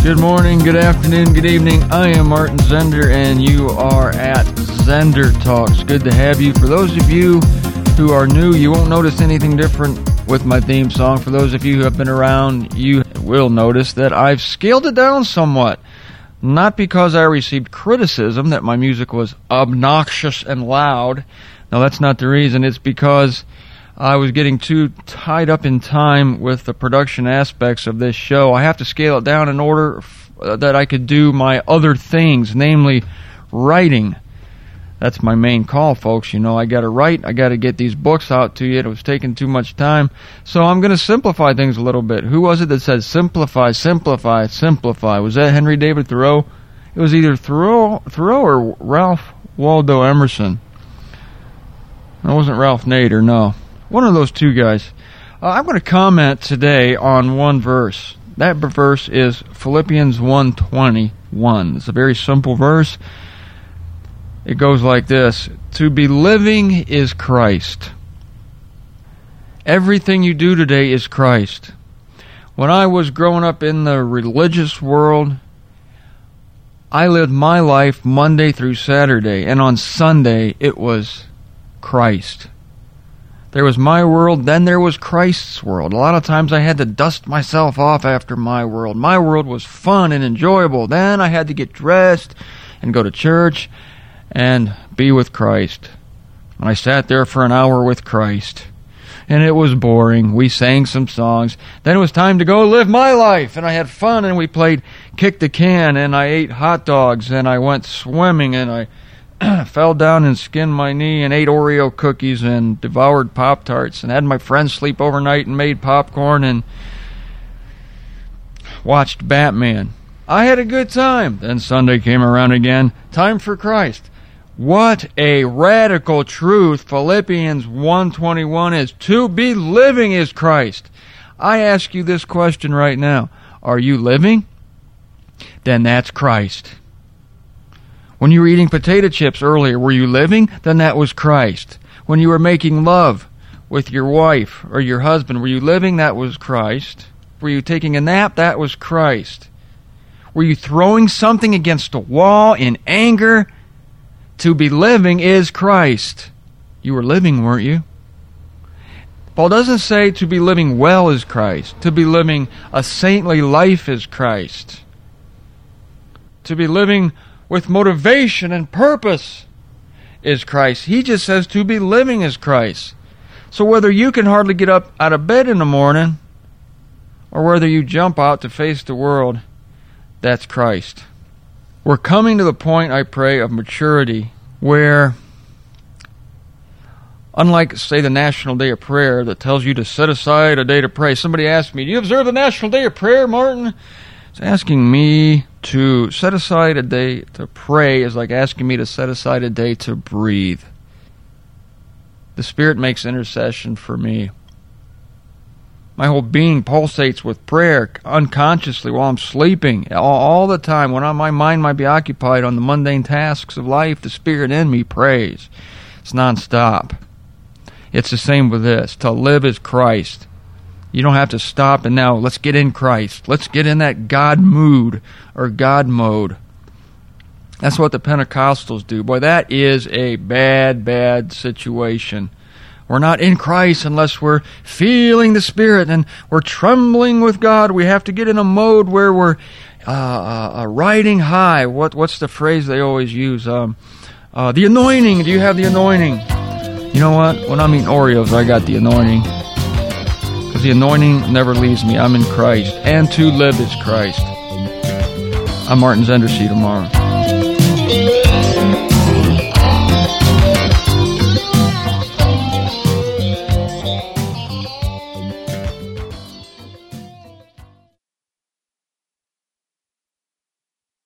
Good morning, good afternoon, good evening. I am Martin Zender, and you are at Zender Talks. Good to have you. For those of you who are new, you won't notice anything different with my theme song. For those of you who have been around, you will notice that I've scaled it down somewhat. Not because I received criticism that my music was obnoxious and loud. No, that's not the reason. It's because I was getting too tied up in time with the production aspects of this show. I have to scale it down in order that I could do my other things, namely writing. That's my main call, folks. You know, I got to write. I got to get these books out to you. It was taking too much time. So I'm going to simplify things a little bit. Who was it that said simplify, simplify, simplify? Was that Henry David Thoreau? It was either Thoreau or Ralph Waldo Emerson. It wasn't Ralph Nader, no. One of those two guys. I'm going to comment today on one verse. That verse is Philippians 1:21. It's a very simple verse. It goes like this: to be living is Christ. Everything you do today is Christ. When I was growing up in the religious world, I lived my life Monday through Saturday, and on Sunday it was Christ. There was my world, then there was Christ's world. A lot of times I had to dust myself off after my world. My world was fun and enjoyable. Then I had to get dressed and go to church and be with Christ. And I sat there for an hour with Christ. And it was boring. We sang some songs. Then it was time to go live my life. And I had fun, and we played kick the can, and I ate hot dogs, and I went swimming, and I fell down and skinned my knee and ate Oreo cookies and devoured Pop-Tarts and had my friends sleep overnight and made popcorn and watched Batman. I had a good time. Then Sunday came around again. Time for Christ. What a radical truth Philippians 1:21 is. To be living is Christ. I ask you this question right now. Are you living? Then that's Christ. When you were eating potato chips earlier, were you living? Then that was Christ. When you were making love with your wife or your husband, were you living? That was Christ. Were you taking a nap? That was Christ. Were you throwing something against a wall in anger? To be living is Christ. You were living, weren't you? Paul doesn't say to be living well is Christ. To be living a saintly life is Christ. To be living with motivation and purpose is Christ. He just says to be living is Christ. So whether you can hardly get up out of bed in the morning or whether you jump out to face the world, that's Christ. We're coming to the point, I pray, of maturity where, unlike, say, the National Day of Prayer that tells you to set aside a day to pray. Somebody asked me, do you observe the National Day of Prayer, Martin? It's asking me to set aside a day to pray is like asking me to set aside a day to breathe. The Spirit makes intercession for me. My whole being pulsates with prayer unconsciously while I'm sleeping. All the time, when my mind might be occupied on the mundane tasks of life, the Spirit in me prays. It's nonstop. It's the same with this. To live is Christ. You don't have to stop and now let's get in Christ. Let's get in that God mood or God mode. That's what the Pentecostals do. Boy, that is a bad, bad situation. We're not in Christ unless we're feeling the Spirit and we're trembling with God. We have to get in a mode where we're riding high. What's the phrase they always use? The anointing. Do you have the anointing? You know what? When I'm eating Oreos, I got the anointing. Because the anointing never leaves me. I'm in Christ. And to live is Christ. I'm Martin Zender. See you tomorrow.